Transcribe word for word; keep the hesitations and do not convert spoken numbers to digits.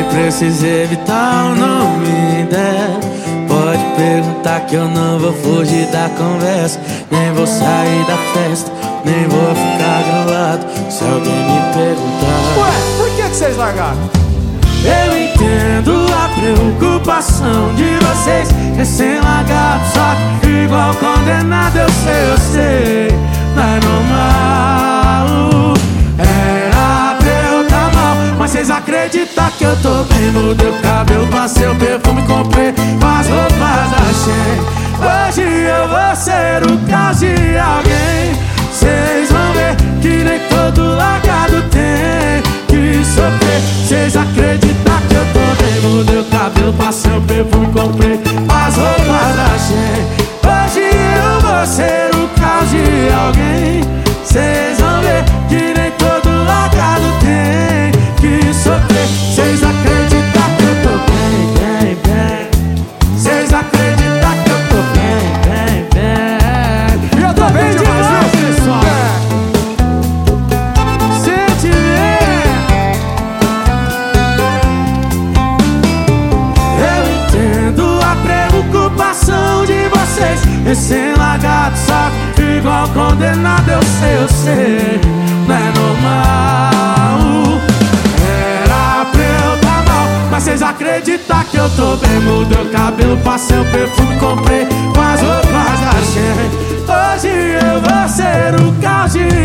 precisa evitar o nome dela. Pode perguntar que eu não vou fugir da conversa. Nem vou sair da festa, nem vou ficar grilado se alguém me perguntar. Ué, por que que vocês largaram? Eu entendo a preocupação de vocês, recém-largado, só que igual condenado. Eu sei, eu sei, não é normal. Era pra eu tá mal, mas vocês acreditam que eu tô bem? Mudei o cabelo, passei o perfume, comprei as roupas da Shein. Hoje eu vou ser o caos de alguém. Vocês vão ver que nem todo largado tem que sofrer. Vocês acreditam que eu tô bem? Mudei o cabelo, passei o perfume, comprei as roupas da Shein. Hoje eu vou ser o caos de alguém. Vocês vão ver que nem todo largado tem que sofrer. Vocês acreditam que eu tô bem, bem, bem. Vocês acreditam que eu tô bem, bem, bem. E eu tô bem demais, pessoal. De vocês, recém-largado, só que igual condenado. Eu sei, eu sei, não é normal. Era pra eu tá mal, mas vocês acreditam que eu tô bem? Mudei o cabelo, passei o perfume, comprei as roupas da Shein. Hoje eu vou ser o caos de